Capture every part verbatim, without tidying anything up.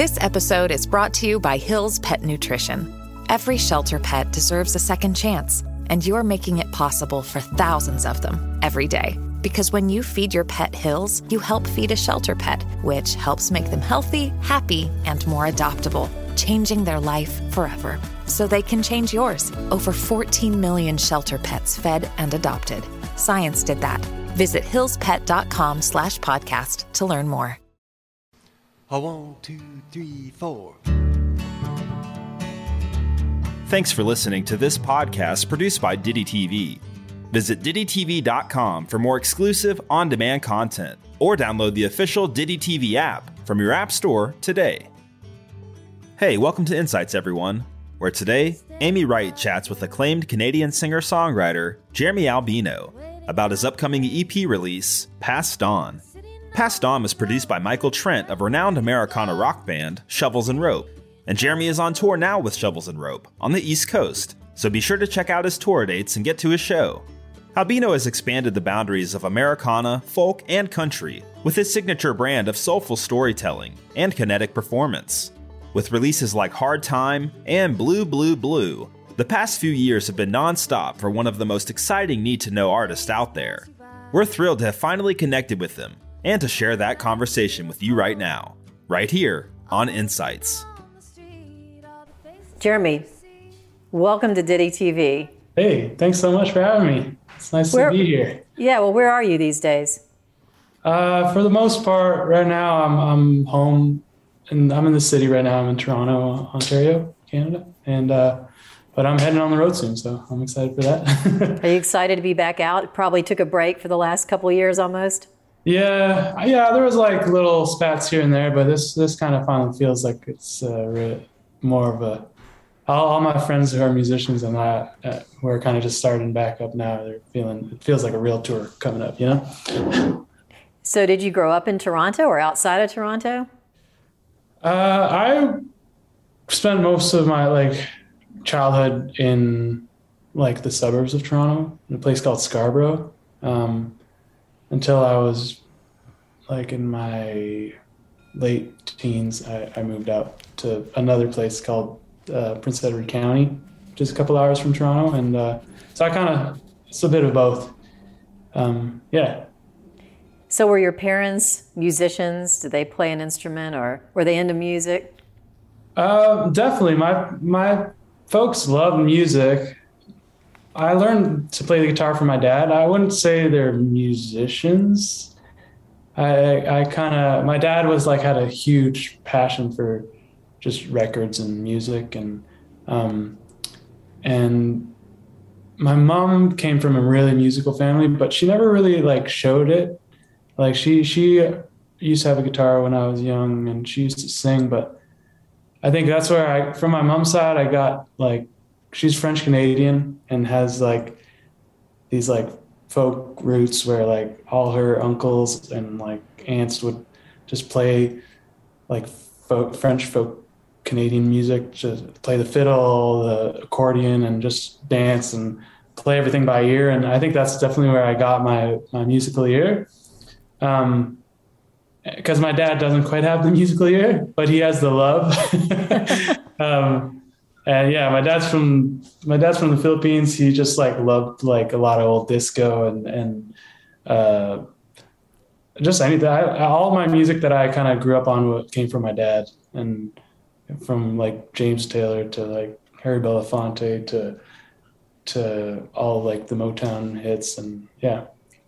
This episode is brought to you by Hill's Pet Nutrition. Every shelter pet deserves a second chance, and you're making it possible for thousands of them every day. Because when you feed your pet Hill's, you help feed a shelter pet, which helps make them healthy, happy, and more adoptable, changing their life forever. So they can change yours. Over fourteen million shelter pets fed and adopted. Science did that. Visit hillspet.com slash podcast to learn more. A one, two, three, four. Thanks for listening to this podcast produced by Diddy T V. Visit Diddy T V dot com for more exclusive on-demand content, or download the official Diddy T V app from your app store today. Hey, welcome to Insights, everyone, where today, Amy Wright chats with acclaimed Canadian singer-songwriter Jeremy Albino about his upcoming E P release, Passed On. Passed On was produced by Michael Trent of renowned Americana rock band Shovels and Rope, and Jeremy is on tour now with Shovels and Rope on the East Coast, so be sure to check out his tour dates and get to his show. Albino has expanded the boundaries of Americana, folk, and country with his signature brand of soulful storytelling and kinetic performance. With releases like Hard Time and Blue Blue Blue, the past few years have been non-stop for one of the most exciting need-to-know artists out there. We're thrilled to have finally connected with them and to share that conversation with you right now, right here on Insights. Jeremy, welcome to Diddy T V. Hey, thanks so much for having me. It's nice where, to be here. Yeah, well, where are you these days? Uh, for the most part, right now I'm I'm home, and I'm in the city right now. I'm in Toronto, Ontario, Canada, and uh, but I'm heading on the road soon, so I'm excited for that. Are you excited to be back out? Probably took a break for the last couple of years, almost. Yeah, yeah. There was like little spats here and there, but this this kind of finally feels like it's uh, really more of a. All, all my friends who are musicians and that uh, who are kind of just starting back up now, they're feeling it feels like a real tour coming up, you know. So, did you grow up in Toronto or outside of Toronto? Uh, I spent most of my like childhood in like the suburbs of Toronto, in a place called Scarborough, um, until I was like in my late teens. I, I moved out to another place called uh, Prince Edward County, just a couple hours from Toronto, and uh, so I kind of it's a bit of both. Um, yeah. So were your parents musicians? Did they play an instrument, or were they into music? Uh, definitely. My my folks love music. I learned to play the guitar from my dad. I wouldn't say they're musicians. I I kind of my dad was like had a huge passion for just records and music, and um, and my mom came from a really musical family, but she never really like showed it. Like she she used to have a guitar when I was young, and she used to sing, but I think that's where I, from my mom's side, I got like, she's French Canadian and has like these like folk roots where like all her uncles and like aunts would just play like folk, French folk Canadian music, just play the fiddle, the accordion, and just dance and play everything by ear. And I think that's definitely where I got my, my musical ear. Um, because my dad doesn't quite have the musical ear, but he has the love. um, and yeah, my dad's from my dad's from the Philippines. He just like loved like a lot of old disco and and uh, just anything. I, all my music that I kind of grew up on came from my dad, and from like James Taylor to like Harry Belafonte to to all like the Motown hits, and yeah.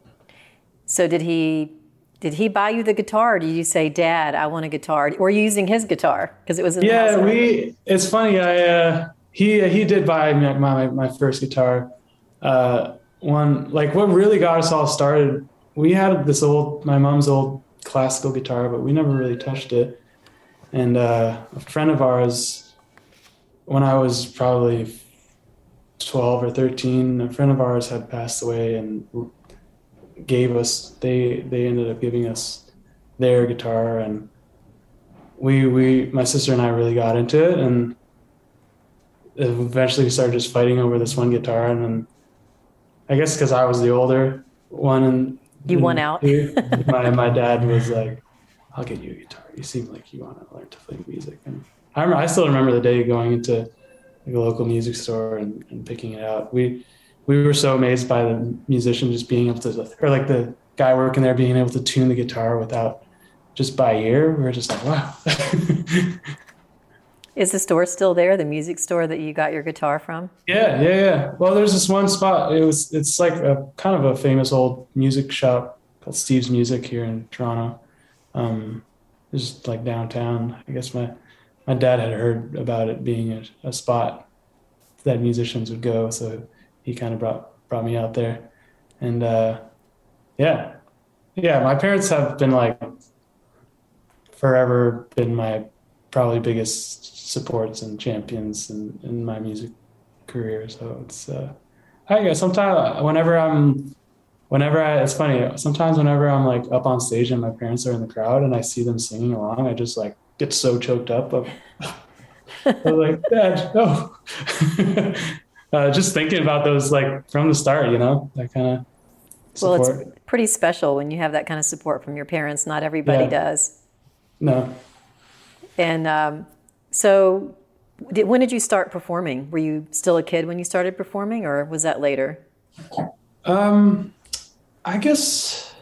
So did he? Did he buy you the guitar, or did you say, Dad, I want a guitar? Or were you using his guitar? Because it was in yeah, the house. we, it's funny. I, uh, he, he did buy my, my, my first guitar. Uh, one, like what really got us all started, we had this old, my mom's old classical guitar, but we never really touched it. And uh, a friend of ours, when I was probably twelve or thirteen, a friend of ours had passed away and gave us they they ended up giving us their guitar, and we we my sister and I really got into it, and eventually we started just fighting over this one guitar. And then I guess because I was the older one and you won out. my my dad was like, I'll get you a guitar. You seem like you want to learn to play music. And I remember, I still remember the day going into like a local music store and, and picking it out. We we were so amazed by the musician just being able to, or like the guy working there being able to tune the guitar without, just by ear. We were just like, wow. Is the store still there, the music store that you got your guitar from? Yeah, yeah, yeah. Well, there's this one spot. It was, it's like a kind of a famous old music shop called Steve's Music here in Toronto. Um, it's like downtown. I guess my, my dad had heard about it being a, a spot that musicians would go, so he kind of brought brought me out there. And uh, yeah, yeah. My parents have been like forever been my probably biggest supports and champions in, in my music career. So it's, uh, I guess sometimes whenever I'm, whenever I, it's funny, sometimes whenever I'm like up on stage and my parents are in the crowd and I see them singing along, I just like get so choked up. I'm, I'm like, Dad, no. uh, just thinking about those, like from the start, you know, that kind of support. Well, it's pretty special when you have that kind of support from your parents. Not everybody Yeah. does. No. And um, so did, when did you start performing? Were you still a kid when you started performing, or was that later? Um, I guess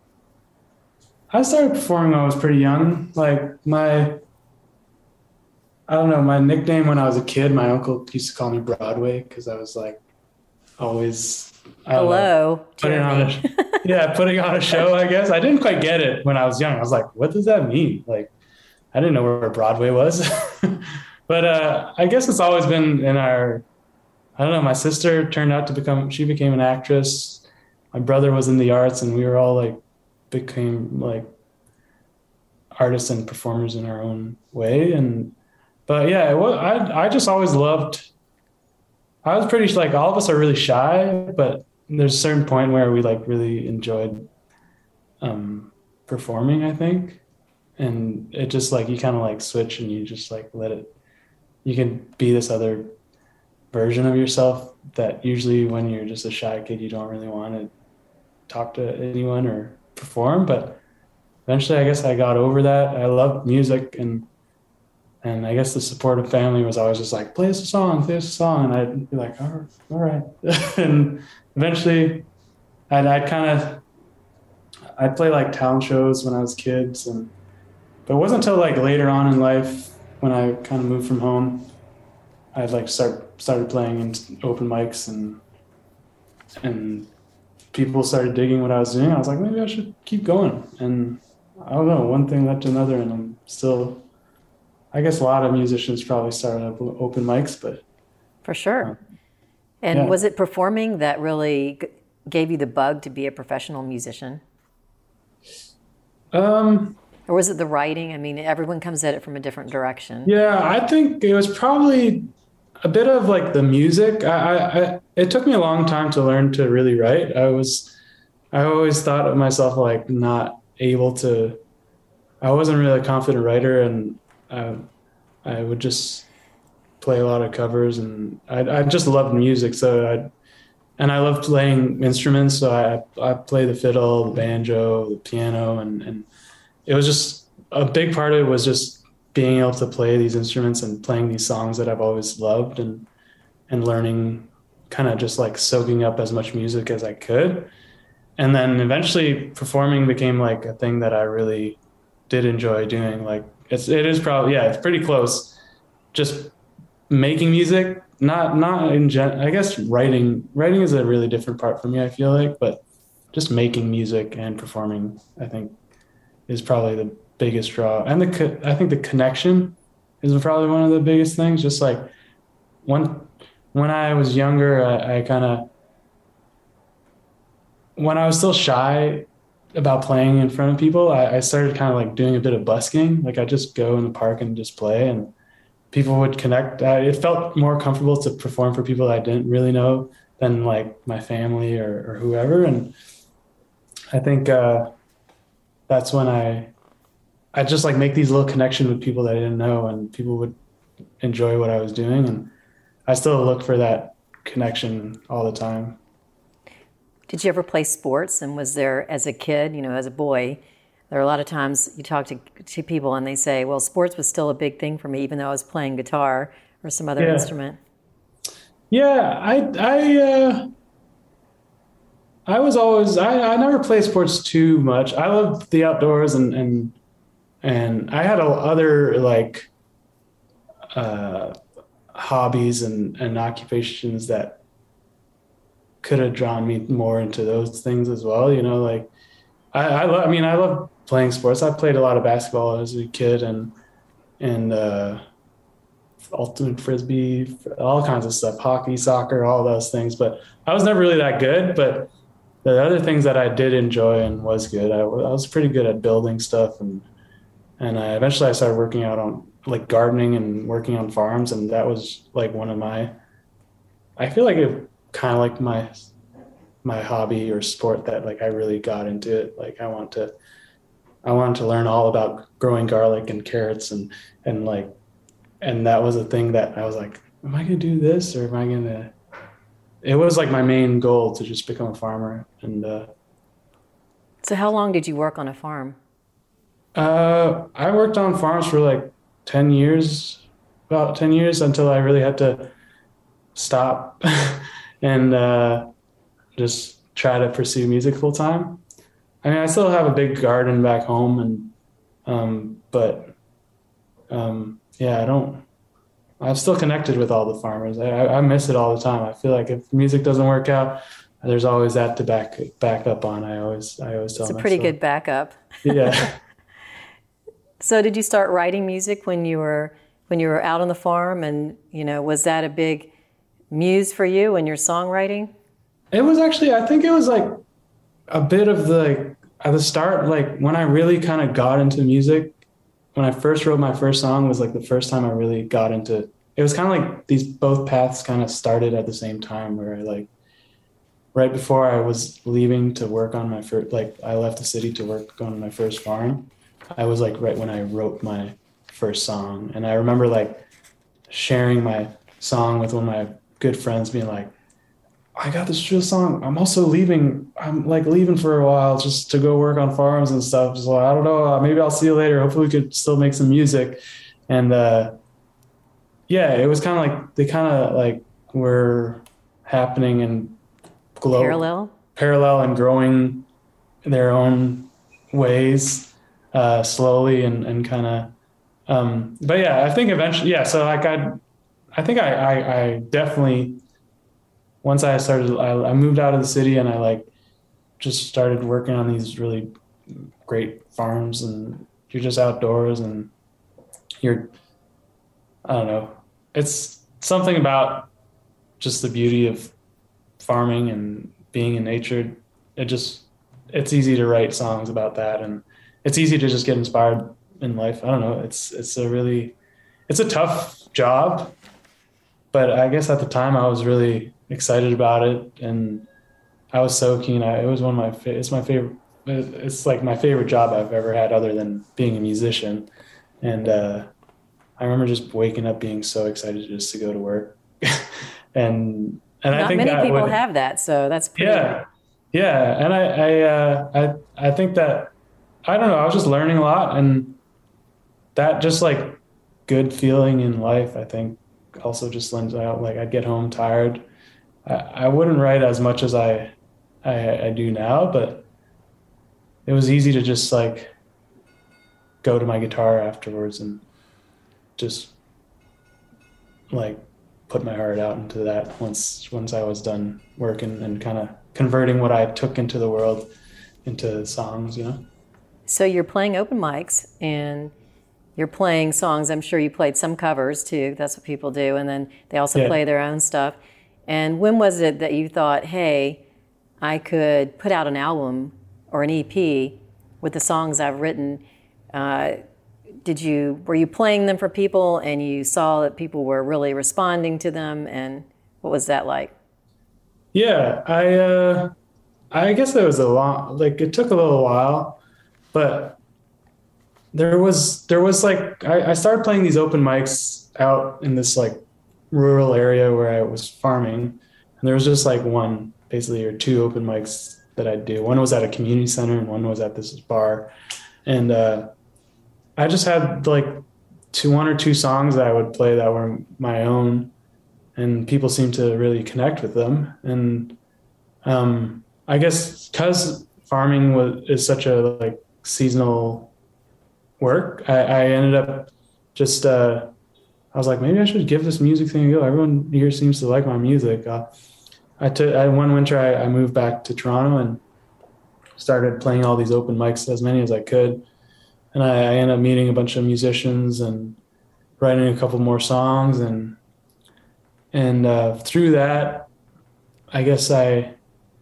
I started performing when I was pretty young. Like my, I don't know, my nickname when I was a kid, my uncle used to call me Broadway because I was like always, I don't know, Hello, putting on a, Jeremy. yeah, putting on a show, I guess. I didn't quite get it when I was young. I was like, what does that mean? Like, I didn't know where Broadway was. But uh, I guess it's always been in our, I don't know, my sister turned out to become, she became an actress. My brother was in the arts, and we were all like, became like artists and performers in our own way. And, but yeah, it was, I, I just always loved, I was pretty, like, all of us are really shy, but there's a certain point where we like really enjoyed um, performing, I think. And it just like, you kind of like switch and you just like let it, you can be this other version of yourself that usually when you're just a shy kid, you don't really want to talk to anyone or perform. But eventually I guess I got over that. I loved music, and, and I guess the supportive family was always just like, play us a song, play us a song. And I'd be like, all right. All right. And eventually I'd, I'd kind of, I'd play like talent shows when I was kids, and but it wasn't until like later on in life when I kind of moved from home, I'd like start started playing in open mics, and and people started digging what I was doing. I was like, maybe I should keep going. And I don't know, one thing led to another, and I'm still, I guess a lot of musicians probably started up open mics, but For sure. Uh, And yeah. was it performing that really g- gave you the bug to be a professional musician? um, Or was it the writing? I mean, everyone comes at it from a different direction. Yeah, I think it was probably a bit of like the music. I, I, I it took me a long time to learn to really write. I was, I always thought of myself like not able to. I wasn't really a confident writer, and I, I would just play a lot of covers, and I, I just loved music. So I, and I loved playing instruments. So I, I play the fiddle, the banjo, the piano, and and it was just a big part of it was just being able to play these instruments and playing these songs that I've always loved, and and learning, kind of just like soaking up as much music as I could. And then eventually performing became like a thing that I really did enjoy doing. Like it's, it is probably, yeah, it's pretty close. Just making music, not, not in gen, I guess writing, writing is a really different part for me, I feel like, but just making music and performing, I think is probably the biggest draw. And the, co- I think the connection is probably one of the biggest things. Just like when, when I was younger, I, I kind of, when I was still shy about playing in front of people, I, I started kind of like doing a bit of busking. Like I just go in the park and just play, and people would connect. Uh, it felt more comfortable to perform for people that I didn't really know than like my family or, or whoever. And I think uh, that's when I, I just like make these little connections with people that I didn't know, and people would enjoy what I was doing. And I still look for that connection all the time. Did you ever play sports? And was there, as a kid, you know, as a boy, There are a lot of times you talk to, to people and they say, well, sports was still a big thing for me, even though I was playing guitar or some other Yeah. instrument. Yeah, I I uh, I was always I, I never played sports too much. I loved the outdoors and and and I had a, other like uh, hobbies and, and occupations that could have drawn me more into those things as well. You know, like I I, lo- I mean I love playing sports. I played a lot of basketball as a kid and and uh, ultimate frisbee, all kinds of stuff, hockey, soccer, all those things. But I was never really that good. But the other things that I did enjoy and was good, I, I was pretty good at building stuff. And and I, eventually I started working out on like gardening and working on farms. And that was like one of my, I feel like it kind of like my, my hobby or sport that like I really got into it. Like I want to, I wanted to learn all about growing garlic and carrots and, and like, and that was a thing that I was like, am I going to do this or am I going to, it was like my main goal to just become a farmer. And, uh, So how long did you work on a farm? uh, I worked on farms for like ten years, about ten years until I really had to stop and, uh, just try to pursue music full time. I mean, I still have a big garden back home and, um, but, um, yeah, I don't, I'm still connected with all the farmers. I, I miss it all the time. I feel like if music doesn't work out, there's always that to back, back up on. I always, I always tell It's a myself. pretty good backup. Yeah. So did you start writing music when you were when you were out on the farm, and you know, was that a big muse for you in your songwriting? It was actually, I think it was like a bit of the, like, at the start, like when I really kind of got into music, when I first wrote my first song was like the first time I really got into, it was kind of like these both paths kind of started at the same time where I like, right before I was leaving to work on my first, like I left the city to work on my first farm. I was like right when I wrote my first song. And I remember like sharing my song with one of my good friends being like, I got this drill song. I'm also leaving. I'm like leaving for a while just to go work on farms and stuff. So I don't know. Maybe I'll see you later. Hopefully we could still make some music. And uh, yeah, it was kind of like they kind of like were happening in glow, Parallel? parallel and growing in their own ways uh, slowly and, and kind of. Um, but yeah, I think eventually, yeah. So like I, I think I, I, I definitely. Once I started, I, I moved out of the city and I like just started working on these really great farms and you're just outdoors and you're, I don't know, it's something about just the beauty of farming and being in nature. It just, it's easy to write songs about that and it's easy to just get inspired in life. I don't know. It's, it's a really, it's a tough job, but I guess at the time I was really excited about it and I was so keen. I, it was one of my fa- it's my favorite it's like my favorite job I've ever had other than being a musician. And uh I remember just waking up being so excited just to go to work. and and Not I think many that people would, have that, so that's pretty yeah yeah and I I uh I I think that I don't know, I was just learning a lot and that just like good feeling in life I think also just lends out. Like I'd get home tired. I, I wouldn't write as much as I, I I do now, but it was easy to just like go to my guitar afterwards and just like put my heart out into that once once I was done working and kind of converting what I took into the world into songs, you know. So you're playing open mics and you're playing songs. I'm sure you played some covers too. That's what people do. And then they also Yeah. play their own stuff. And when was it that you thought, hey, I could put out an album or an E P with the songs I've written? Uh, did you, were you playing them for people and you saw that people were really responding to them? And what was that like? Yeah, I uh, I guess it was a long, like it took a little while, but there was there was like I, I started playing these open mics out in this like rural area where I was farming, and there was just like one basically or two open mics that I'd do. One was at a community center and one was at this bar. And uh, I just had like two, one or two songs that I would play that were my own, and people seemed to really connect with them. And um, I guess because farming was is such a like seasonal work, I, I ended up just uh, I was like, maybe I should give this music thing a go. Everyone here seems to like my music. Uh, I took I, one winter I, I moved back to Toronto and started playing all these open mics, as many as I could. And I, I ended up meeting a bunch of musicians and writing a couple more songs. And and uh, through that, I guess I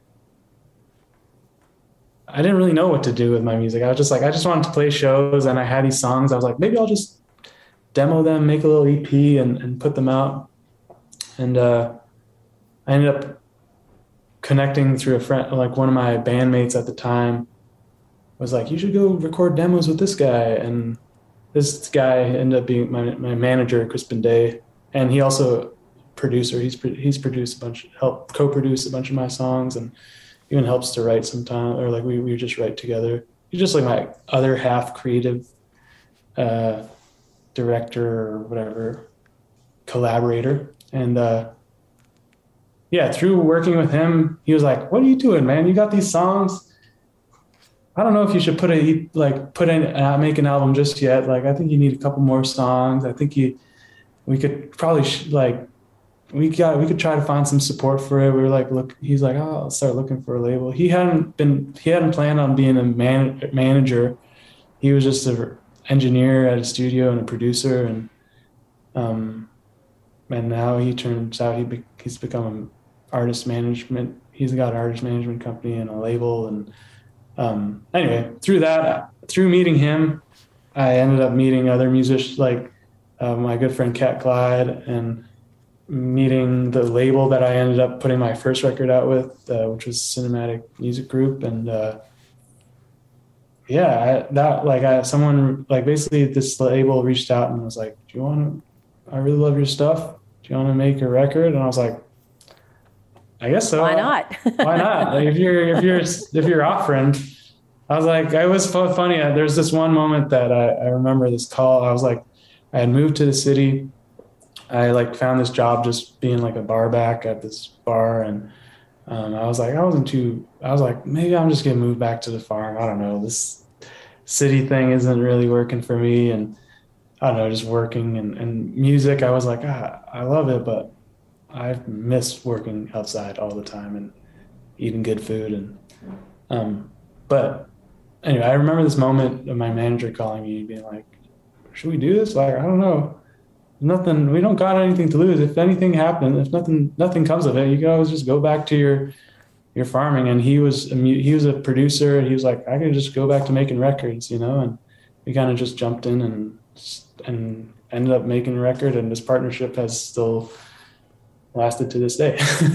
I didn't really know what to do with my music. I was just like, I just wanted to play shows, and I had these songs. I was like, maybe I'll just demo them, make a little E P, and, and put them out. And uh, I ended up connecting through a friend, like one of my bandmates at the time was like, you should go record demos with this guy. And this guy ended up being my, my manager, Crispin Day. And he also producer, he's, he's produced a bunch, helped co-produce a bunch of my songs, and even helps to write sometimes, or like we, we just write together. He's just like my other half creative uh, director or whatever, collaborator. And uh, yeah, through working with him, he was like, what are you doing, man? You got these songs. I don't know if you should put a, like put in, uh, make an album just yet. Like, I think you need a couple more songs. I think you, we could probably sh- like, we got, we could try to find some support for it. We were like, look, he's like, oh, I'll start looking for a label. He hadn't been, he hadn't planned on being a man, manager. He was just an engineer at a studio and a producer. And, um, and now he turns out he be, he's become an artist management. He's got an artist management company and a label. And, um, anyway, through that, through meeting him, I ended up meeting other musicians, like, uh, my good friend Cat Clyde, and meeting the label that I ended up putting my first record out with, uh, which was Cinematic Music Group. And uh, yeah, I, that like I, someone like basically this label reached out and was like, do you want to, I really love your stuff. Do you want to make a record? And I was like, I guess so. Why not? Why not? Like if you're, if you're, if you're offering, I was like, it was funny. There's this one moment that I, I remember this call. I was like, I had moved to the city. I like found this job just being like a bar back at this bar. And um, I was like, I wasn't too, I was like, maybe I'm just going to move back to the farm. I don't know. This city thing isn't really working for me. And I don't know, just working and, and music. I was like, ah, I love it, but I miss working outside all the time and eating good food. And, um, but anyway, I remember this moment of my manager calling me and being like, should we do this? Like, I don't know. Nothing, we don't got anything to lose. If anything happens, if nothing, nothing comes of it, you can always just go back to your, your farming. And he was, a, he was a producer, and he was like, I could just go back to making records, you know? And we kind of just jumped in and, and ended up making a record. And this partnership has still lasted to this day.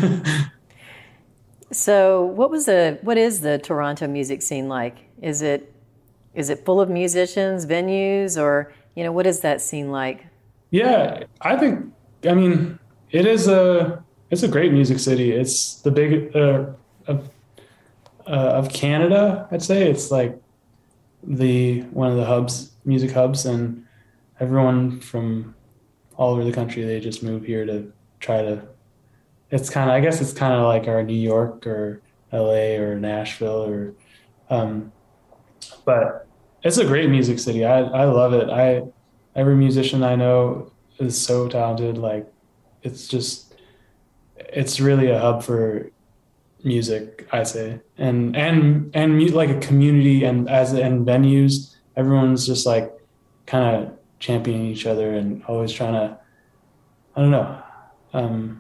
So what was the, what is the Toronto music scene like? Is it, is it full of musicians, venues, or, you know, what is that scene like? Yeah, I think, I mean, it is a, it's a great music city. It's the big, uh, of, uh, of Canada, I'd say. It's like the, one of the hubs, music hubs, and everyone from all over the country, they just move here to try to, it's kind of, I guess it's kind of like our New York or L A or Nashville or, um, but it's a great music city. I, I love it. I, Every musician I know is so talented. Like, it's just, it's really a hub for music, I say, and and and mu- like a community, and as and venues, everyone's just like kind of championing each other and always trying to, I don't know, um,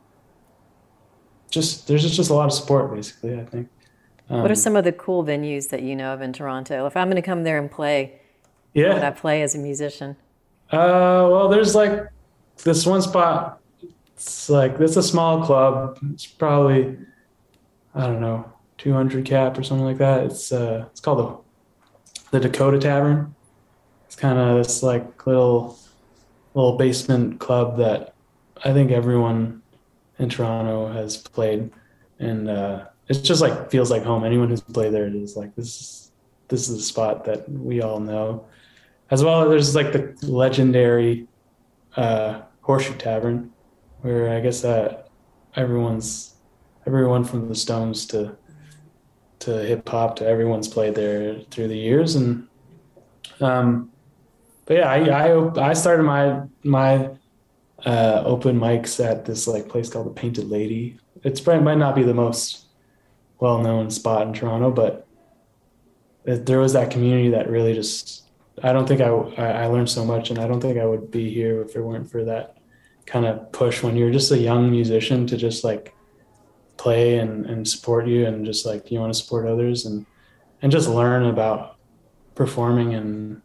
just there's just, just a lot of support, basically, I think. Um, what are some of the cool venues that you know of in Toronto? If I'm going to come there and play, yeah, how would I play as a musician? Uh, well, there's like this one spot. It's like, it's a small club. It's probably, I don't know, two hundred cap or something like that. It's uh, it's called the, the Dakota Tavern. It's kind of this like little, little basement club that I think everyone in Toronto has played. And uh, it's just like, feels like home. Anyone who's played there is like, this is, this is a spot that we all know. As well, there's like the legendary uh, Horseshoe Tavern, where I guess that everyone's everyone from the Stones to to hip hop to everyone's played there through the years. And um, but yeah, I I, I started my my uh, open mics at this like place called the Painted Lady. It's probably might not be the most well known spot in Toronto, but it, there was that community that really just. I don't think I, I learned so much, and I don't think I would be here if it weren't for that kind of push when you're just a young musician to just like play and, and support you, and just like you want to support others and and just learn about performing and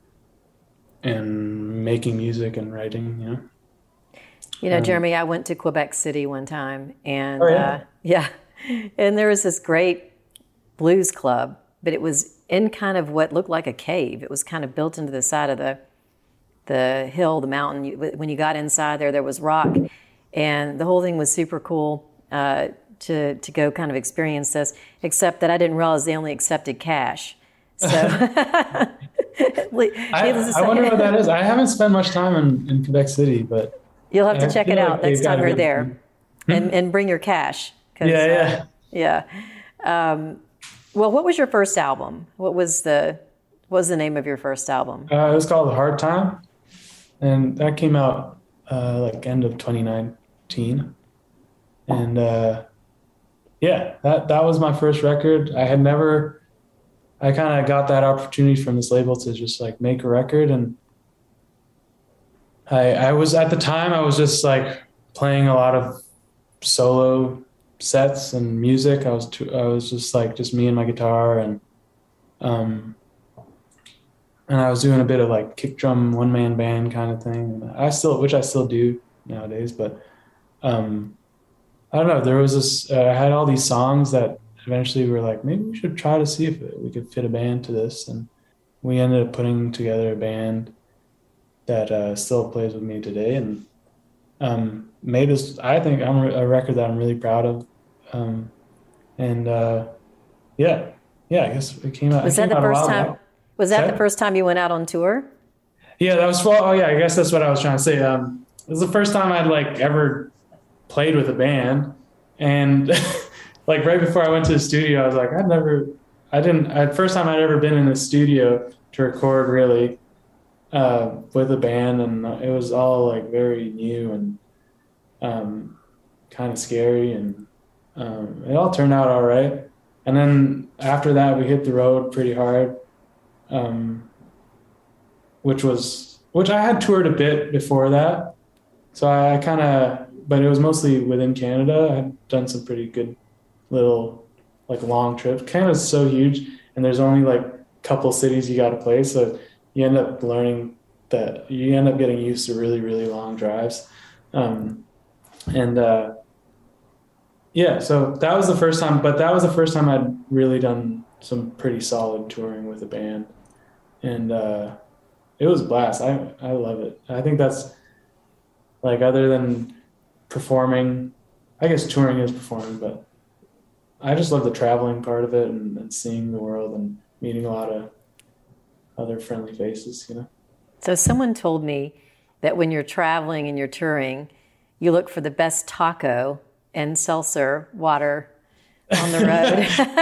and making music and writing, you know. You know, um, Jeremy, I went to Quebec City one time, and oh, yeah. Uh, yeah, and there was this great blues club, but it was in kind of what looked like a cave. It was kind of built into the side of the the hill, the mountain. You, when you got inside there, there was rock, and the whole thing was super cool uh, to to go kind of experience this. Except that I didn't realize they only accepted cash. So I, I wonder what that is. I haven't spent much time in, in Quebec City, but you'll have to I check it out like next time you're good, there, hmm? and and bring your cash. Yeah, yeah, uh, yeah. Um, Well, what was your first album? What was the what was the name of your first album? Uh, it was called Hard Time, and that came out uh, like end of twenty nineteen. And uh, yeah, that that was my first record. I had never, I kind of got that opportunity from this label to just like make a record, and I I was at the time I was just like playing a lot of solo sets and music. I was too, I was just like just me and my guitar, and um and I was doing a bit of like kick drum one man band kind of thing. I still which I still do nowadays, but um I don't know, there was this uh, I had all these songs that eventually were like, maybe we should try to see if we could fit a band to this, and we ended up putting together a band that uh, still plays with me today, and um made us I think I'm a record that I'm really proud of. Um, and, uh, yeah, yeah, I guess it came out. Was that the first time, was that the first time you went out on tour? Yeah, that was, well, oh yeah, I guess that's what I was trying to say. Um, it was the first time I'd like ever played with a band. And like right before I went to the studio, I was like, I'd never, I didn't, I, first time I'd ever been in a studio to record really, uh, with a band. And it was all like very new and, um, kind of scary, and, Um, it all turned out all right. And then after that, we hit the road pretty hard, um, which was, which I had toured a bit before that. So I, I kind of, but it was mostly within Canada. I had done some pretty good little, like long trips. Canada's so huge, and there's only like a couple cities you got to play. So you end up learning that, you end up getting used to really, really long drives. Um, and, uh, Yeah, so that was the first time, but that was the first time I'd really done some pretty solid touring with a band. And uh, it was a blast. I, I love it. I think that's, like, other than performing, I guess touring is performing, but I just love the traveling part of it, and, and seeing the world and meeting a lot of other friendly faces, you know? So someone told me that when you're traveling and you're touring, you look for the best taco and seltzer water on the road.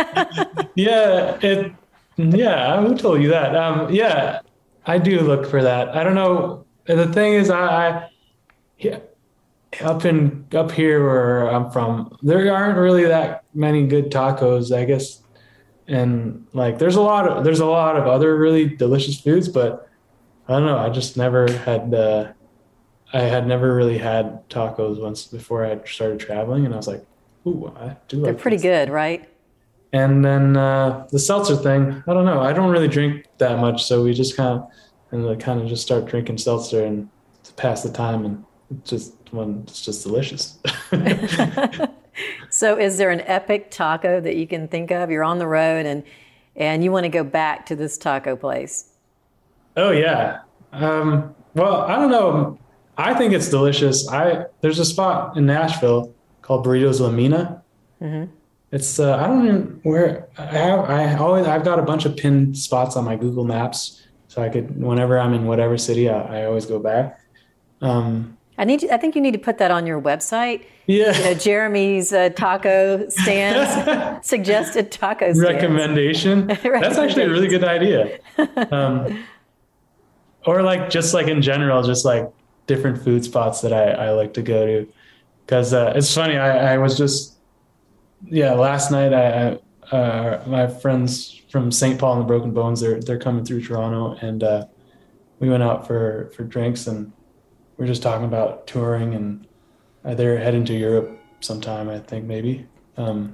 yeah, it. Yeah, who told you that? Um, yeah, I do look for that. I don't know. The thing is, I, I yeah, up in up here where I'm from, there aren't really that many good tacos, I guess. And like, there's a lot of there's a lot of other really delicious foods, but I don't know. I just never had. Uh, I had never really had tacos once before I started traveling, and I was like, ooh, I do like They're pretty this. good, right? And then uh, the seltzer thing, I don't know. I don't really drink that much, so we just kind of and like kind of just start drinking seltzer and to pass the time, and it's just when it's just delicious. So is there an epic taco that you can think of? You're on the road and and you want to go back to this taco place. Oh yeah. Um, well, I don't know. I think it's delicious. I there's a spot in Nashville called Burritos La Mina, Mm-hmm. It's uh, I don't even where I have I always I've got a bunch of pinned spots on my Google Maps, so I could whenever I'm in whatever city I, I always go back. Um, I need. I think you need to put that on your website. Yeah, you know, Jeremy's uh, taco stands, suggested taco stands. Recommendation. That's actually a really good idea. Um, or like just like in general, just like different food spots that I, I like to go to, because uh, it's funny. I, I was just yeah last night. I, I uh, my friends from Saint Paul and the Broken Bones, they're they're coming through Toronto, and uh, we went out for for drinks, and we we're just talking about touring, and uh, they're heading to Europe sometime, I think maybe. Um,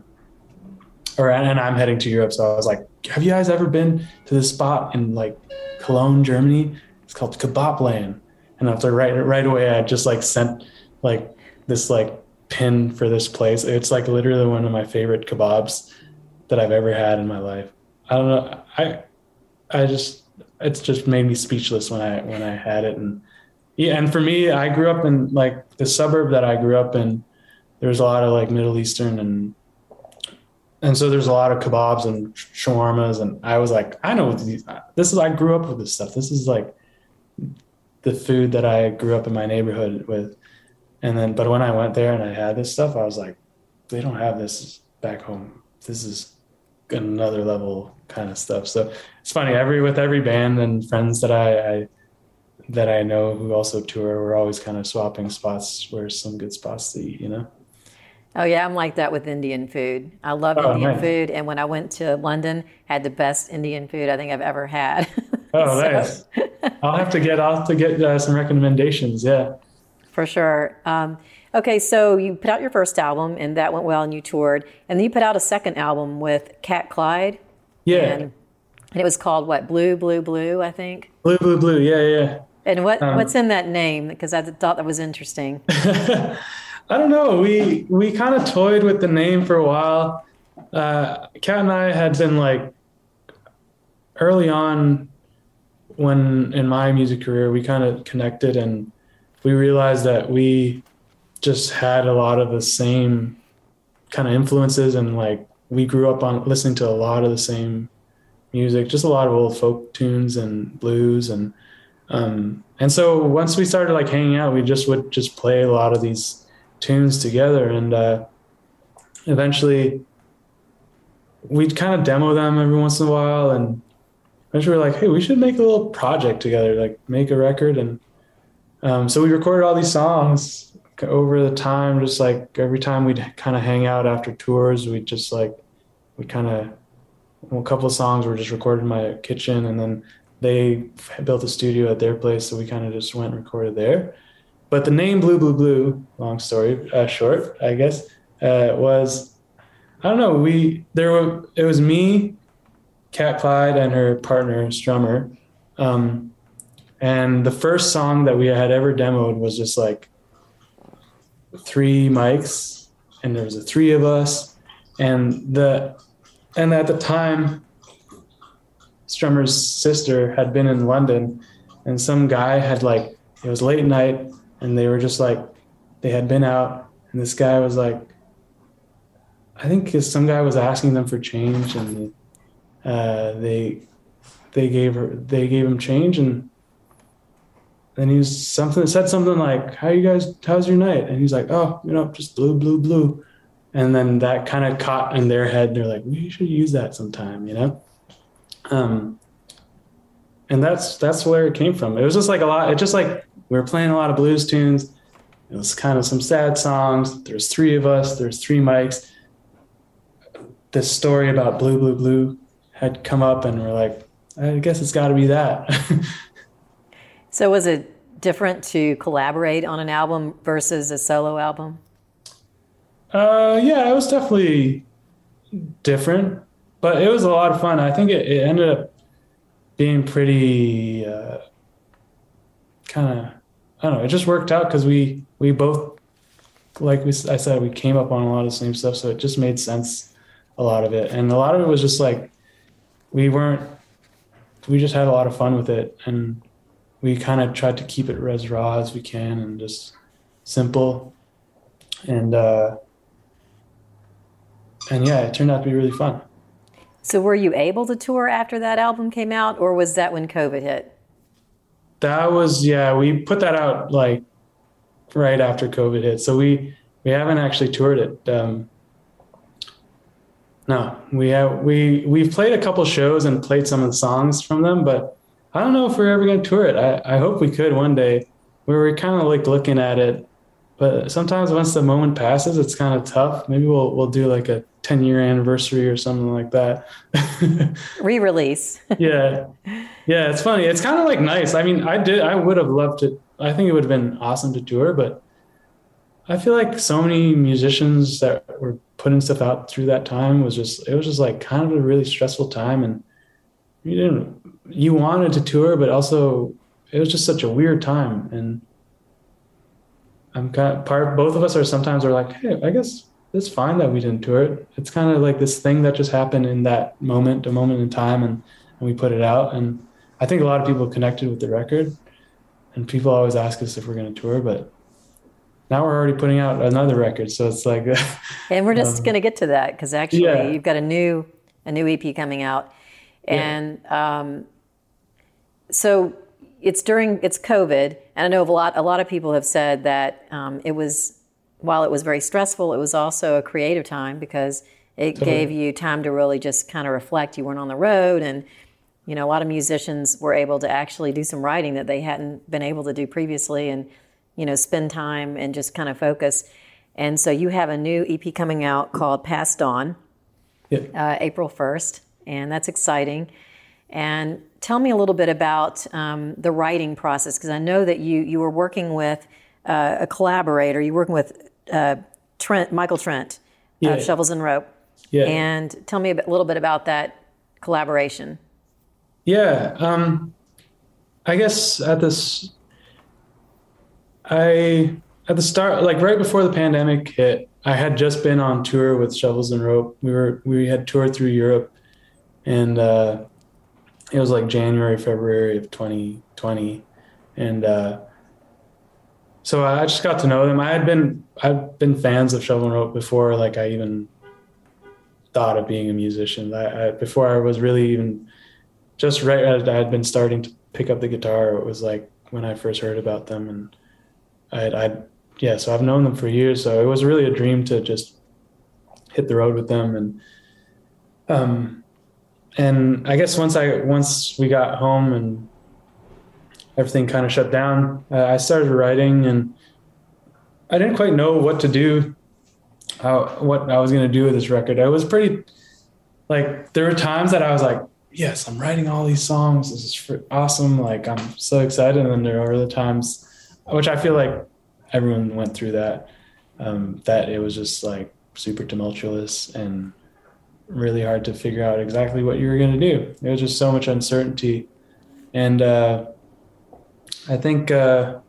or and I'm heading to Europe, so I was like, "Have you guys ever been to this spot in like Cologne, Germany? It's called Kebabland." And after right right away, I just like sent like this like pin for this place. It's like literally one of my favorite kebabs that I've ever had in my life. I don't know. I I just it's just made me speechless when I when I had it. And yeah, and for me, I grew up in like the suburb that I grew up in. There's a lot of like Middle Eastern and and so there's a lot of kebabs and shawarmas, and I was like, I know what these, this is. I grew up with this stuff. This is like the food that I grew up in my neighborhood with. And then, but when I went there and I had this stuff, I was like, they don't have this back home. This is another level kind of stuff. So it's funny, every, with every band and friends that I, I that I know who also tour, we're always kind of swapping spots where some good spots to eat, you know? Oh yeah, I'm like that with Indian food. I love Oh, Indian nice. food, and when I went to London, had the best Indian food I think I've ever had. Oh, So- nice. I'll have to get, I'll have to get uh, some recommendations. Yeah. For sure. Um, okay, so you put out your first album, and that went well, and you toured, and then you put out a second album with Cat Clyde. Yeah. And, and it was called what? Blue, Blue, Blue, I think. Blue, blue, blue. Yeah, yeah. And what Um, what's in that name? Because I thought that was interesting. I don't know. We we kind of toyed with the name for a while. Uh, Kat and I had been like early on when in my music career, we kind of connected, and we realized that we just had a lot of the same kind of influences, and like we grew up on listening to a lot of the same music, just a lot of old folk tunes and blues, and um, and so once we started like hanging out, we just would just play a lot of these tunes together, and uh, eventually we'd kind of demo them every once in a while, and eventually we were like, hey, we should make a little project together, like make a record. And um, so we recorded all these songs over the time, just like every time we'd kind of hang out after tours, we'd just like, we kind of, well, a couple of songs were just recorded in my kitchen, and then they built a studio at their place, so we kind of just went and recorded there. But the name Blue, Blue, Blue, long story uh, short, I guess, uh, was, I don't know, we, there were, it was me, Kat Clyde, and her partner, Strummer. Um, and the first song that we had ever demoed was just like three mics, and there was the three of us. And the, and at the time, Strummer's sister had been in London, and some guy had like, it was late night, and they were just like, they had been out, and this guy was like, I think some guy was asking them for change, and uh, they they gave her they gave him change, and then he was something said something like, "How you guys? How's your night?" And he's like, "Oh, you know, just blue, blue, blue." And then that kind of caught in their head. They're like, "We should use that sometime," you know. Um, and that's that's where it came from. It was just like a lot. It just like we were playing a lot of blues tunes. It was kind of some sad songs. There's three of us. There's three mics. This story about Blue, Blue, Blue had come up, and we're like, I guess it's got to be that. So was it different to collaborate on an album versus a solo album? uh, yeah, it was definitely different, but it was a lot of fun. I think it, it ended up being pretty uh, kind of, I don't know, it just worked out because we, we both, like we, I said, we came up on a lot of the same stuff, so it just made sense, a lot of it. And a lot of it was just like, we weren't, we just had a lot of fun with it, and we kind of tried to keep it as raw as we can and just simple. And uh, and yeah, it turned out to be really fun. So were you able to tour after that album came out, or was that when COVID hit? That was, yeah, we put that out like right after COVID hit. So we, we haven't actually toured it. Um, no, we have, we, we've played a couple shows and played some of the songs from them, but I don't know if we're ever going to tour it. I, I hope we could one day. We were kind of like looking at it, but sometimes once the moment passes, it's kind of tough. Maybe we'll, we'll do like a ten year anniversary or something like that. Re-release. Yeah. Yeah. It's funny. It's kind of like nice. I mean, I did, I would have loved to, I think it would have been awesome to tour, but I feel like so many musicians that were putting stuff out through that time was just, it was just like kind of a really stressful time. And you didn't, you wanted to tour, but also it was just such a weird time. And I'm kind of part, both of us are sometimes are like, hey, I guess it's fine that we didn't tour it. It's kind of like this thing that just happened in that moment, a moment in time, and, and we put it out. And I think a lot of people connected with the record, and people always ask us if we're going to tour, but now we're already putting out another record. So it's like, and we're just um, going to get to that. Cause actually yeah. you've got a new, a new E P coming out. And, yeah. um, so it's during, it's COVID. And I know a lot, a lot of people have said that, um, it was, while it was very stressful, it was also a creative time because it totally. Gave you time to really just kind of reflect. You weren't on the road, and you know, a lot of musicians were able to actually do some writing that they hadn't been able to do previously, and you know, spend time and just kind of focus. And so you have a new E P coming out called Past Dawn, yeah. uh, April first, and that's exciting. And tell me a little bit about um, the writing process, because I know that you you were working with uh, a collaborator. You're working with uh, Trent, Michael Trent yeah. of Shovels and Rope. Yeah. And tell me a bit, little bit about that collaboration. Yeah. Um, I guess at this, I, at the start, like right before the pandemic hit, I had just been on tour with Shovels and Rope. We were, we had toured through Europe, and uh, it was like January, February of twenty twenty. And uh, so I just got to know them. I had been, I'd been fans of Shovel and Rope before, like I even thought of being a musician. I, I before I was really even just right as I had been starting to pick up the guitar, it was like when I first heard about them. And I'd, I'd yeah, so I've known them for years. So it was really a dream to just hit the road with them. And um, and I guess once I once we got home and everything kind of shut down, uh, I started writing, and I didn't quite know what to do, how what I was going to do with this record. I was pretty like there were times that I was like, yes, I'm writing all these songs. This is awesome. Like I'm so excited. And then there are other times, which I feel like everyone went through that, um, that it was just like super tumultuous and really hard to figure out exactly what you were going to do. There was just so much uncertainty. And uh, I think uh,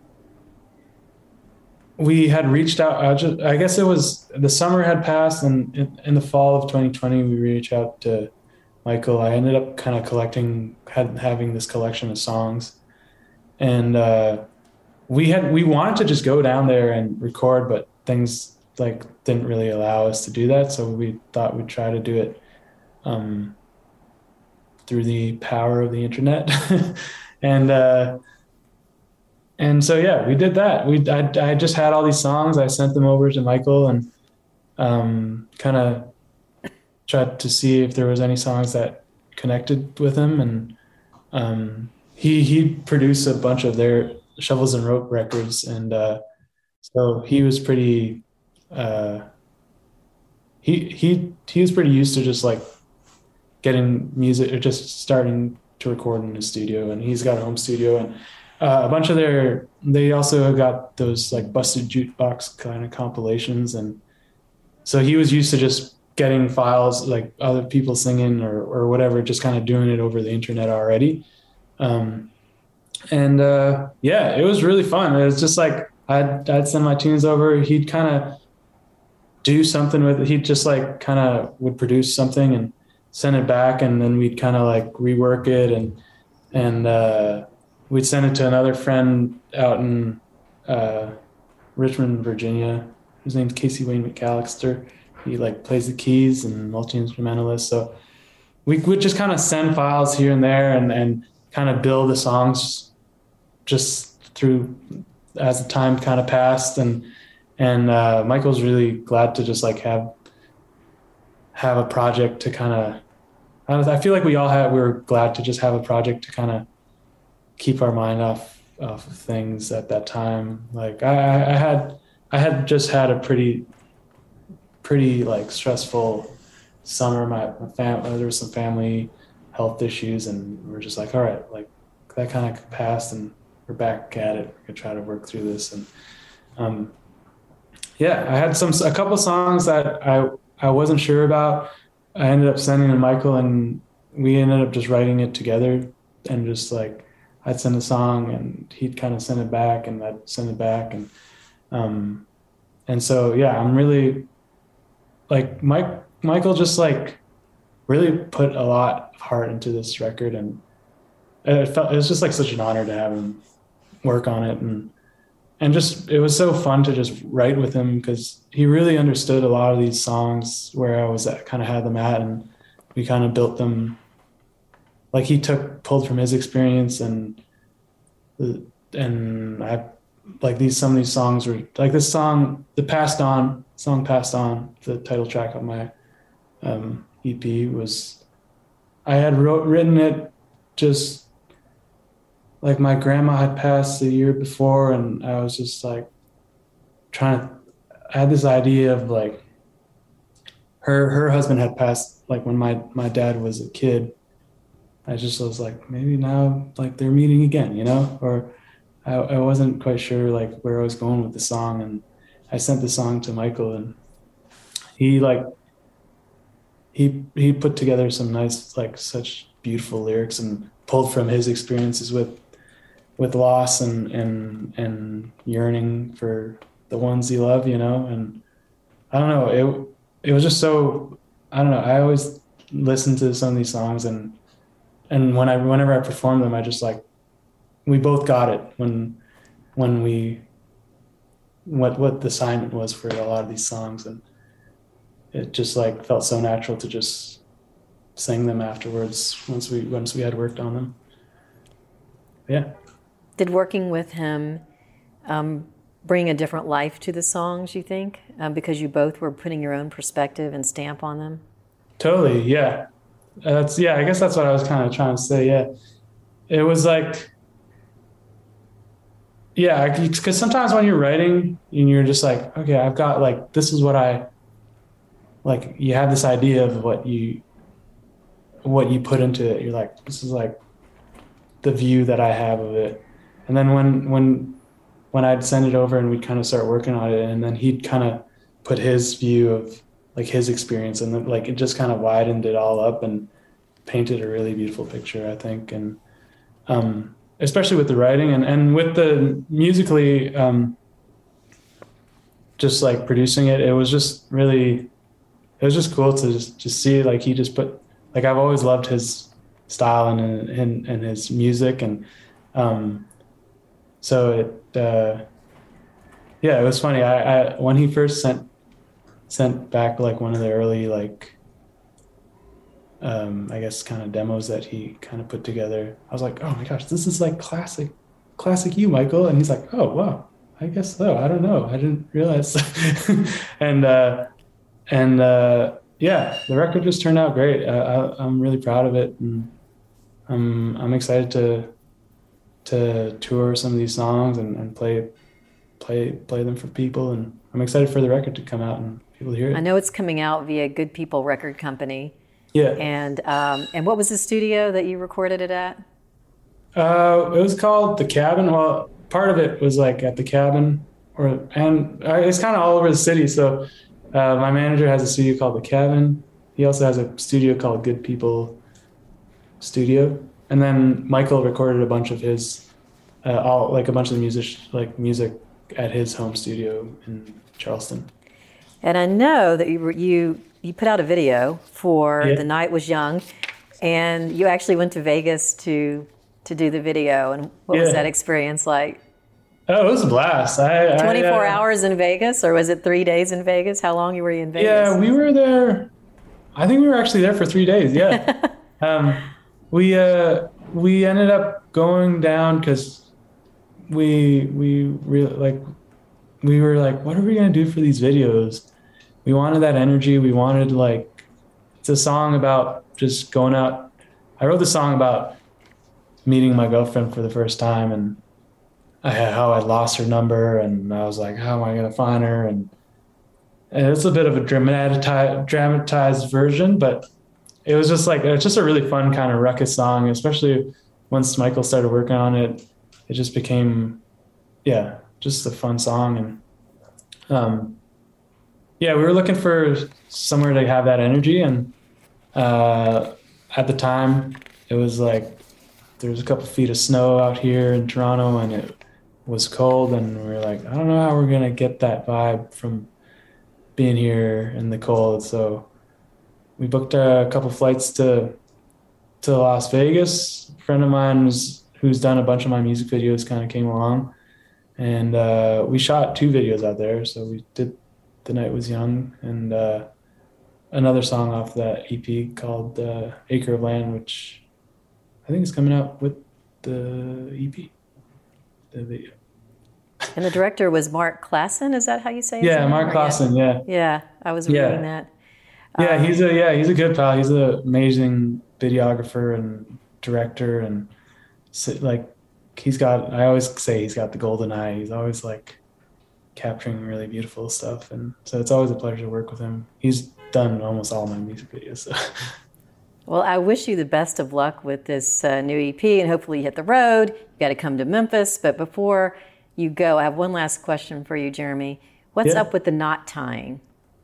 we had reached out. I, just, I guess it was the summer had passed, and in, in the fall of twenty twenty, we reached out to Michael. I ended up kind of collecting, had, having this collection of songs. And uh, we had, we wanted to just go down there and record, but things like didn't really allow us to do that. So we thought we'd try to do it um, through the power of the internet. and, uh, and so, yeah, we did that. We, I, I just had all these songs. I sent them over to Michael, and um, kind of tried to see if there was any songs that connected with him. And um, he, he produced a bunch of their Shovels and Rope records. And uh, so he was pretty, uh, he, he, he was pretty used to just like getting music or just starting to record in the studio. And he's got a home studio, and uh, a bunch of their, they also got those like Busted Jukebox kind of compilations. And so he was used to just getting files like other people singing or, or whatever, just kind of doing it over the internet already. Um, and uh, yeah, it was really fun. It was just like, I'd, I'd send my tunes over. He'd kind of do something with it. He'd just like kind of would produce something and send it back. And then we'd kind of like rework it, and, and uh, we'd send it to another friend out in uh, Richmond, Virginia. His name's Casey Wayne McAllister. he like plays the keys and multi-instrumentalist. So we would just kind of send files here and there and, and kind of build the songs just through as the time kind of passed. And, and uh, Michael's really glad to just like have, have a project to kind of, I feel like we all had, we were glad to just have a project to kind of keep our mind off, off of things at that time. Like I, I had, I had just had a pretty, pretty like stressful summer. My, my fam, there was some family health issues, and we we're just like, all right, like that kind of passed and we're back at it. We're gonna try to work through this. And um, yeah, I had some, a couple songs that I, I wasn't sure about. I ended up sending to Michael, and we ended up just writing it together, and just like I'd send a song and he'd kind of send it back and I'd send it back. And, um, and so, yeah, I'm really like Mike, Michael just like really put a lot of heart into this record, and it felt, it was just like such an honor to have him work on it. And, and just, it was so fun to just write with him, because he really understood a lot of these songs where I was at, kind of had them at, and we kind of built them. Like he took, pulled from his experience, and, and I, like these, some of these songs were like this song, the Passed On song, Passed On, the title track of my um, E P was, I had wrote, written it just like my grandma had passed the year before, and I was just like trying to, I had this idea of like her, her husband had passed like when my, my dad was a kid. I just was like, maybe now like they're meeting again, you know, or I, I wasn't quite sure like where I was going with the song. And I sent the song to Michael, and he like, he, he put together some nice, like such beautiful lyrics, and pulled from his experiences with, with loss and, and, and yearning for the ones he loved, you know? And I don't know, it, it was just so, I don't know. I always listen to some of these songs, and, and when I, whenever I perform them, I just like, we both got it when, when we, what, what the assignment was for a lot of these songs. And it just like felt so natural to just sing them afterwards once we, once we had worked on them. Yeah. Did working with him um, bring a different life to the songs, you think? Um, because you both were putting your own perspective and stamp on them? Totally, yeah. Uh, that's yeah, I guess that's what I was kind of trying to say, yeah. It was like, yeah, because sometimes when you're writing and you're just like, okay, I've got like, this is what I, like you have this idea of what you, what you put into it. You're like, this is like the view that I have of it. And then when, when, when I'd send it over and we'd kind of start working on it, and then he'd kind of put his view of like his experience, and then like it just kind of widened it all up and painted a really beautiful picture, I think. And um, especially with the writing and, and with the musically, um, just like producing it, it was just really, it was just cool to just, just see like he just put, like I've always loved his style and, and, and his music. And um, so it, uh, yeah, it was funny. I, I, when he first sent, sent back like one of the early, like, um, I guess kind of demos that he kind of put together, I was like, oh my gosh, this is like classic, classic you, Michael. And he's like, oh, wow, I guess so. I don't know. I didn't realize. and, uh, and, uh, yeah, the record just turned out great. I, I, I'm really proud of it. And I'm, I'm excited to, to tour some of these songs and, and play, play, play them for people. And I'm excited for the record to come out and people hear it. I know it's coming out via Good People Record Company. Yeah. And, um, and what was the studio that you recorded it at? Uh, it was called The Cabin. Well, part of it was like at The Cabin, or, and it's kind of all over the city. So, Uh, my manager has a studio called The Cabin. He also has a studio called Good People Studio. And then Michael recorded a bunch of his, uh, all like a bunch of the music, like music at his home studio in Charleston. And I know that you you you put out a video for Yeah. The Night Was Young, and you actually went to Vegas to to do the video. And what was Yeah. that experience like? Oh, it was a blast. I, twenty-four I, uh, hours in Vegas, or was it three days in Vegas? How long were you in Vegas? Yeah, we were there. I think we were actually there for three days. Yeah. um, we uh, we ended up going down because we we really like we were like, what are we gonna do for these videos? We wanted that energy. We wanted like it's a song about just going out. I wrote the song about meeting my girlfriend for the first time and I had, how I lost her number, and I was like, how am I going to find her? And, and it's a bit of a dramatized, dramatized version, but it was just like, it's just a really fun kind of ruckus song, especially once Michael started working on it. It just became, yeah, just a fun song. And um, yeah, we were looking for somewhere to have that energy. And uh, at the time, it was like, there was a couple feet of snow out here in Toronto, and it was cold, and we were like, I don't know how we're gonna get that vibe from being here in the cold. So we booked a couple flights to to Las Vegas. A friend of mine was, who's done a bunch of my music videos kind of came along, and uh, we shot two videos out there. So we did The Night Was Young and uh, another song off that E P called uh, Acre of Land, which I think is coming out with the E P, the video. And the director was Mark Klassen. Is that how you say his yeah, name? Mark Klassen. Yeah. Yeah, I was Yeah. reading that. Yeah, Um, he's a yeah he's a good pal. He's an amazing videographer and director, and so, like he's got. I always say he's got the golden eye. He's always like capturing really beautiful stuff, and so it's always a pleasure to work with him. He's done almost all my music videos. So. Well, I wish you the best of luck with this uh, new E P, and hopefully you hit the road. You got to come to Memphis. But before you go, I have one last question for you, Jeremy. What's Yeah. up with the knot tying?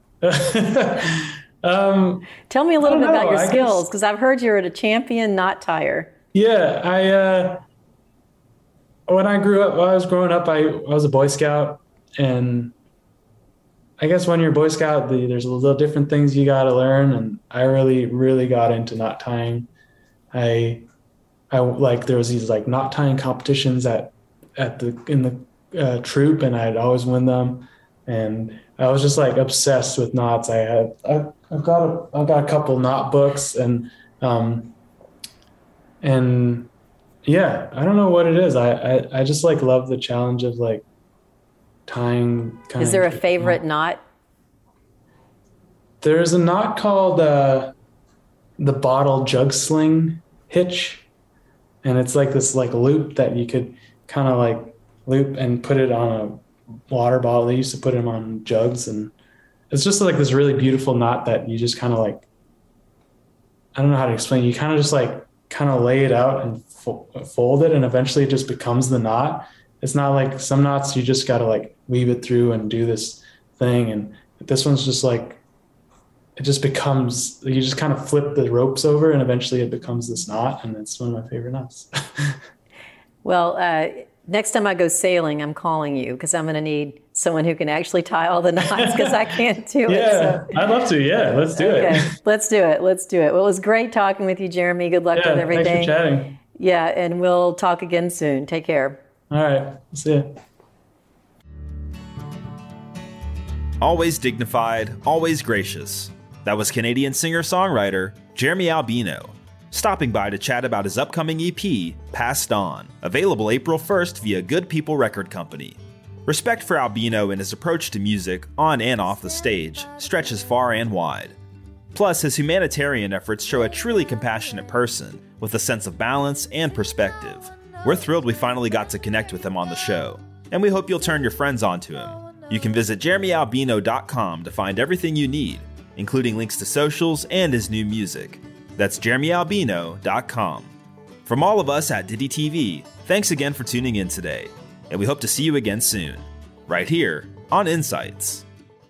um, Tell me a little I bit don't about know. your I skills, guess- because I've heard you're a champion knot tyer. yeah, I uh, when I grew up, when I was growing up, I, I was a Boy Scout, and I guess when you're a Boy Scout, the, there's a little different things you got to learn, and I really, really got into knot tying. I, I like there was these like knot tying competitions at, at the in the uh, troop, and I'd always win them, and I was just like obsessed with knots. I had I, I've got a I've got a couple knot books, and um, and yeah, I don't know what it is. I I, I just like love the challenge of like tying. Kind Is there a favorite knot? There's a knot called uh, the bottle jug sling hitch, and it's like this like loop that you could kind of like loop and put it on a water bottle. They used to put them on jugs, and it's just like this really beautiful knot that you just kind of like, I don't know how to explain. You kind of just like kind of lay it out and fo- fold it, and eventually it just becomes the knot. It's not like some knots you just got to like weave it through and do this thing, and this one's just like, it just becomes, you just kind of flip the ropes over and eventually it becomes this knot, and it's one of my favorite knots. Well, uh, next time I go sailing, I'm calling you, because I'm going to need someone who can actually tie all the knots, because I can't do it. Yeah, So. I'd love to. Yeah, let's do Okay, it. let's do it. Let's do it. Well, it was great talking with you, Jeremy. Good luck Yeah, with everything. thanks for chatting. Yeah, and we'll talk again soon. Take care. All right, see ya. Always dignified, always gracious. That was Canadian singer-songwriter Jeremy Albino, stopping by to chat about his upcoming E P, Passed On, available April first via Good People Record Company. Respect for Albino and his approach to music, on and off the stage, stretches far and wide. Plus, his humanitarian efforts show a truly compassionate person with a sense of balance and perspective. We're thrilled we finally got to connect with him on the show, and we hope you'll turn your friends onto him. You can visit jeremy albino dot com to find everything you need, including links to socials and his new music. That's jeremy albino dot com. From all of us at Diddy T V, thanks again for tuning in today, and we hope to see you again soon, right here on Insights.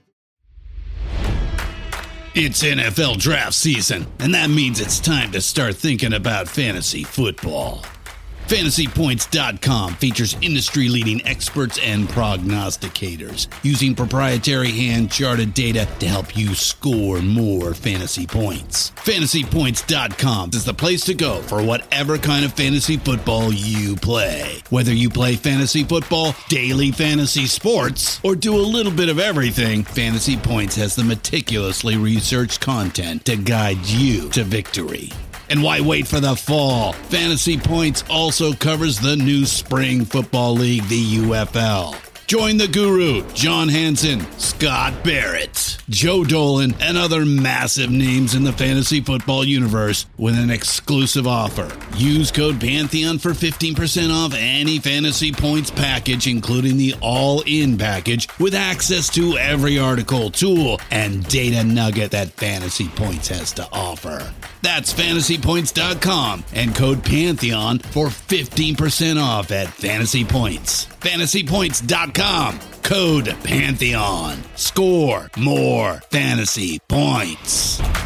It's N F L draft season, and that means it's time to start thinking about fantasy football. Fantasy Points dot com features industry-leading experts and prognosticators using proprietary hand-charted data to help you score more fantasy points. Fantasy Points dot com is the place to go for whatever kind of fantasy football you play. Whether you play fantasy football, daily fantasy sports, or do a little bit of everything, Fantasy Points has the meticulously researched content to guide you to victory. And why wait for the fall? Fantasy Points also covers the new spring football league, the U F L. Join the guru, John Hansen, Scott Barrett, Joe Dolan, and other massive names in the fantasy football universe with an exclusive offer. Use code Pantheon for fifteen percent off any Fantasy Points package, including the all-in package, with access to every article, tool, and data nugget that Fantasy Points has to offer. That's Fantasy Points dot com and code Pantheon for fifteen percent off at Fantasy Points. Fantasy Points dot com, code Pantheon. Score more fantasy points.